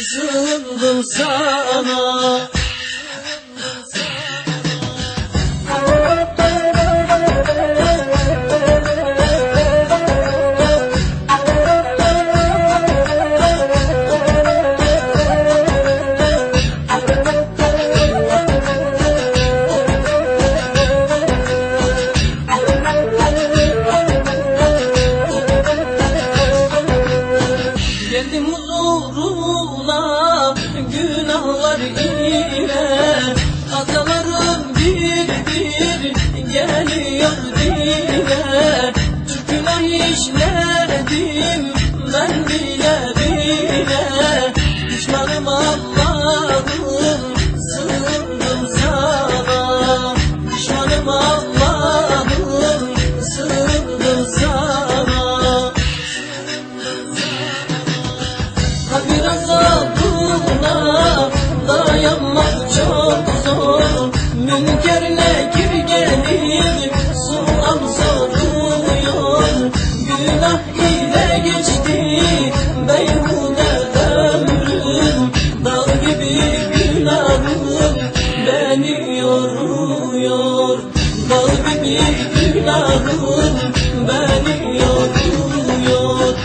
sığındım sana. Geldim huzuruna günahlar ile, hatalarım bir bir geliyor dile. Çok günah işledim ben bile bile, pişmanım Allah'ım sığındım sana. Pişmanım Allah'ım sığındım sana. Kabir azabına dayanmak çok zor, münker nekir gelir sual soruyor. Günah ile geçti beyhude ömrüm, dağ gibi günahım beni yoruyor. Dağ gibi günahım beni yoruyor.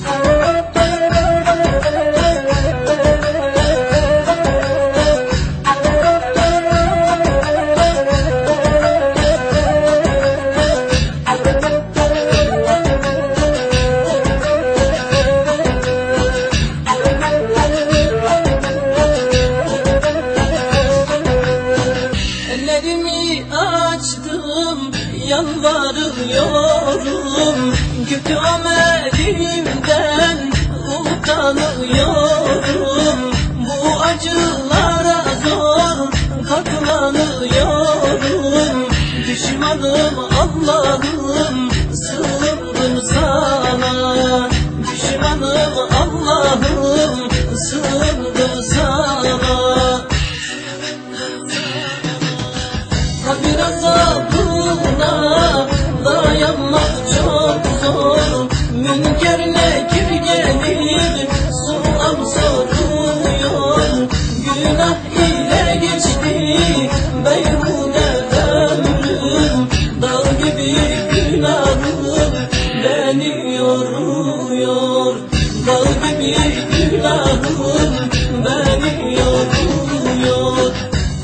Ellerimi açtım, yalvarıyorum. Kötü amelimden utanıyorum. Bu acılara zor katlanıyorum. Düşmanım Allah'ım sığındım sana. Düşmanım Allah'ım sığındım sana. Kabir azabına dayanmak çok zor, münker nekir gelir sual soruyor. Günah ile geçti beyhude ömrüm, dağ gibi günahım beni yoruyor. Dağ gibi günahım beni yoruyor.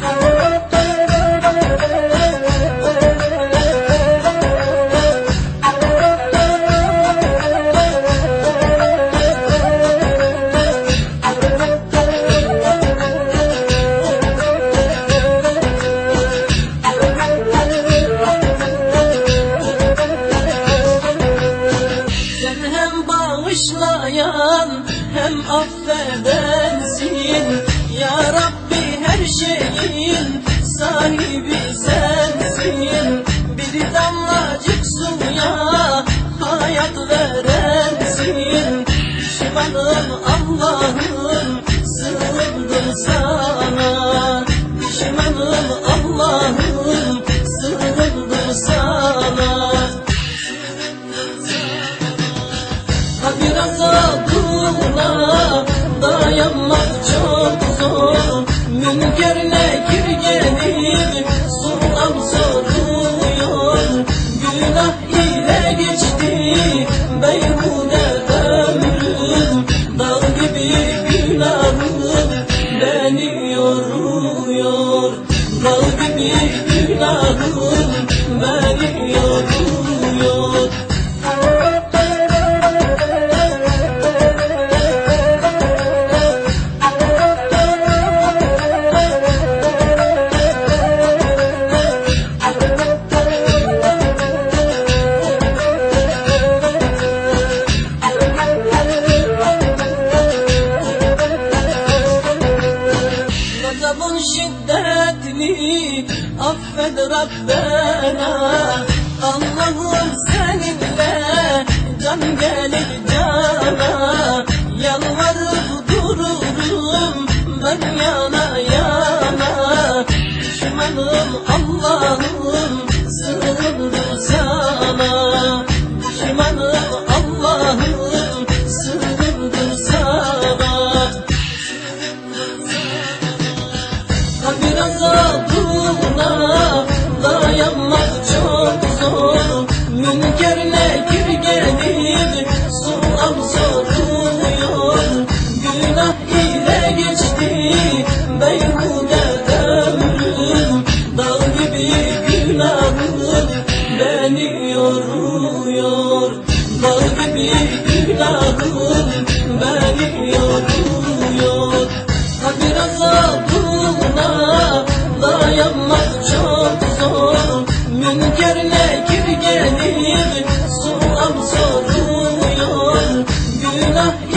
Bağışlayan hem affedensin, ya Rabbi her şeyin sahibi sensin. Bir damlacık suya hayat verensin. Pişmanım Allah'ım sığındım sana. Pişmanım Allah'ım sığındım sana. Kabir azabına dayanmak çok zor, münker nekir gelir sual soruyor. Günah ile geçti beyhude ömrüm, dağ gibi günahım beni yoruyor. Dağ gibi günahım beni yoruyor. Gazabın şiddetli affed Rabbena. Allah'ım seninle can gelir cana. Yalvarıp dururum ben yana yana. Düşmanım Allah'ım sığındım sana. Düşmanım Allah'ım sığındım sana. günahım beni yoruyor. Kabir azabına dayanmak çok zor. Münker nekir gelir sual soruyor. Günah